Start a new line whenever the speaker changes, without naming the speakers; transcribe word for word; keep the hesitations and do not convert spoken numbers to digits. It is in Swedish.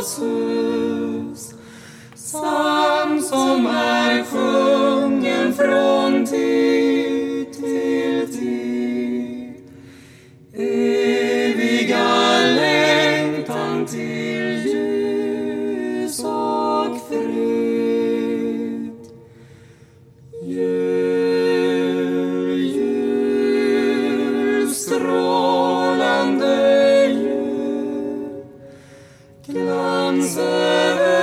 hus, psalm som är sjungen från tid till tid, eviga längtan till ljus och frid. Jul, jul, strålande jul, glans över